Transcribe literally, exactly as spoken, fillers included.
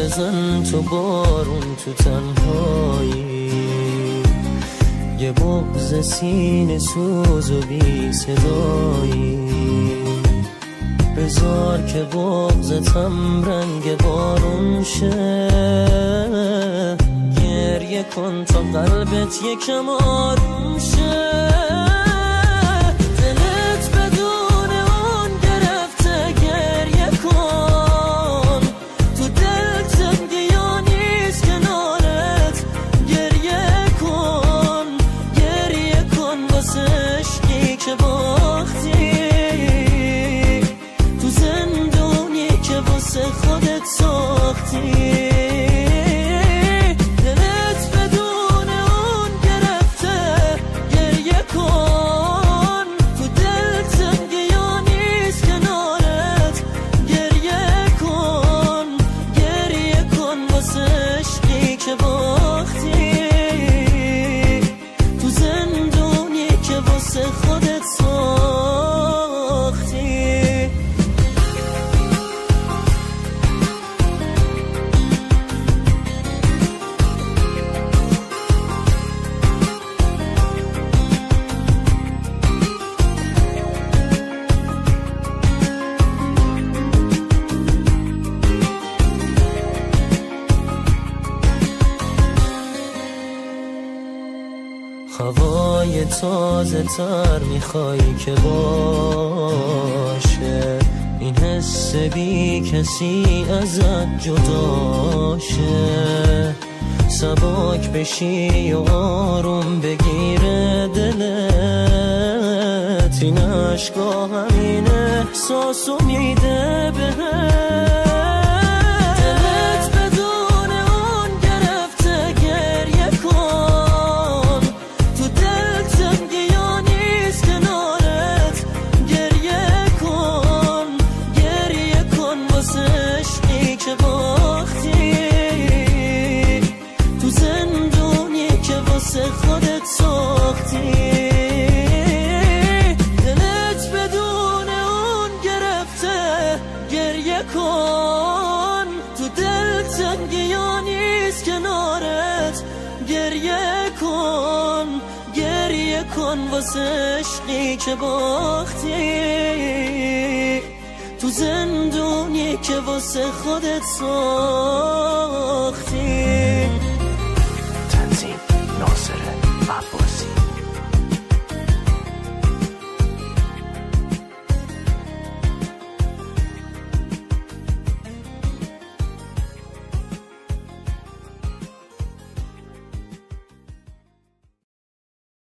بزن تو بارون تو تنهایی، یه بغض سینه سوز و بی صدایی، بذار که بغضتم رنگ بارون شه، گریه کن تا قلبت یکم آروم شه. دلت بدون اون گرفته گریه کن، تو دل تنگی یا نیست کنارت گریه کن، گریه کن واسه عشقی که باختی، تو زندونی که واسه خودت ساختی. هوای تازه تر میخوای که باشه، این حس بی کسی ازت جداشه، سباک بشی و آروم بگیره دلت، این عشقا همین احساسو میده بهت. خودت ساختی، دلت بدون اون گرفته گریه کن، تو دل تنگی یا نیست کنارت گریه کن، گریه کن واسه عشقی که باختی، تو زندونی که واسه خودت ساختی. ناصر عباسی.